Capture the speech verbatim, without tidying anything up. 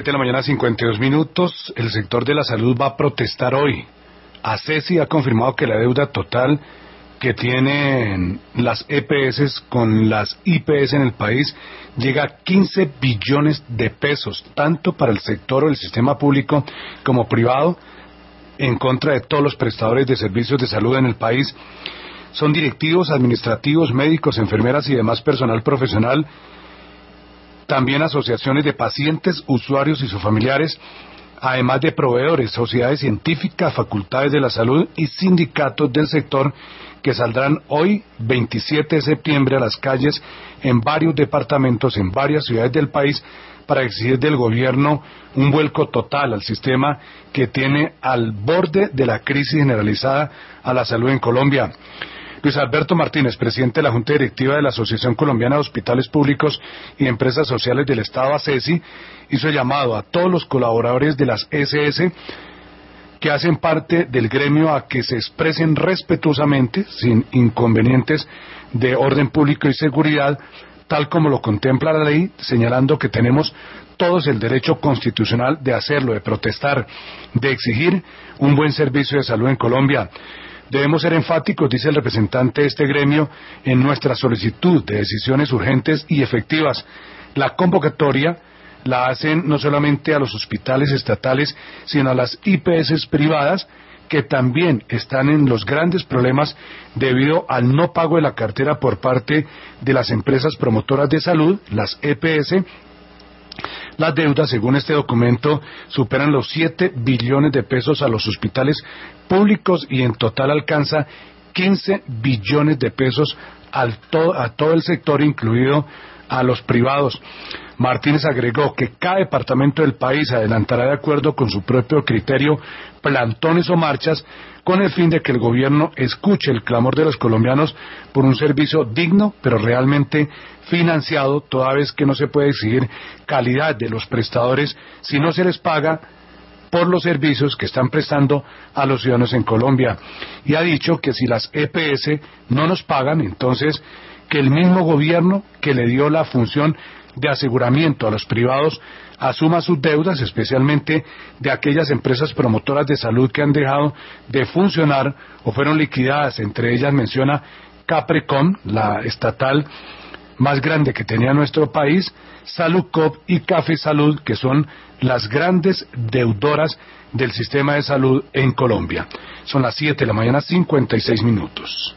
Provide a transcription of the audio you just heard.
De la mañana, cincuenta y dos minutos. El sector de la salud va a protestar hoy. ACESI ha confirmado que la deuda total que tienen las E P S con las I P S en el país llega a quince billones de pesos, tanto para el sector o el sistema público como privado, en contra de todos los prestadores de servicios de salud en el país. Son directivos, administrativos, médicos, enfermeras y demás personal profesional, también asociaciones de pacientes, usuarios y sus familiares, además de proveedores, sociedades científicas, facultades de la salud y sindicatos del sector, que saldrán hoy, veintisiete de septiembre, a las calles en varios departamentos, en varias ciudades del país, para exigir del gobierno un vuelco total al sistema que tiene al borde de la crisis generalizada a la salud en Colombia. Luis Alberto Martínez, presidente de la Junta Directiva de la Asociación Colombiana de Hospitales Públicos y Empresas Sociales del Estado, ACESI, hizo llamado a todos los colaboradores de las E S S que hacen parte del gremio a que se expresen respetuosamente, sin inconvenientes de orden público y seguridad, tal como lo contempla la ley, señalando que tenemos todos el derecho constitucional de hacerlo, de protestar, de exigir un buen servicio de salud en Colombia. Debemos ser enfáticos, dice el representante de este gremio, en nuestra solicitud de decisiones urgentes y efectivas. La convocatoria la hacen no solamente a los hospitales estatales, sino a las I P S privadas, que también están en los grandes problemas debido al no pago de la cartera por parte de las empresas promotoras de salud, las E P S. Las deudas, según este documento, superan los siete billones de pesos a los hospitales públicos y en total alcanza quince billones de pesos al to- a todo el sector, incluido a los privados. Martínez agregó que cada departamento del país adelantará, de acuerdo con su propio criterio, plantones o marchas con el fin de que el gobierno escuche el clamor de los colombianos por un servicio digno, pero realmente financiado, toda vez que no se puede exigir calidad de los prestadores si no se les paga por los servicios que están prestando a los ciudadanos en Colombia. Y ha dicho que si las E P S no nos pagan, entonces que el mismo gobierno que le dio la función de aseguramiento a los privados asuma sus deudas, especialmente de aquellas empresas promotoras de salud que han dejado de funcionar o fueron liquidadas. Entre ellas menciona Caprecom, la estatal más grande que tenía nuestro país, Saludcop y Café Salud, que son las grandes deudoras del sistema de salud en Colombia. Son las siete de la mañana, cincuenta y seis minutos.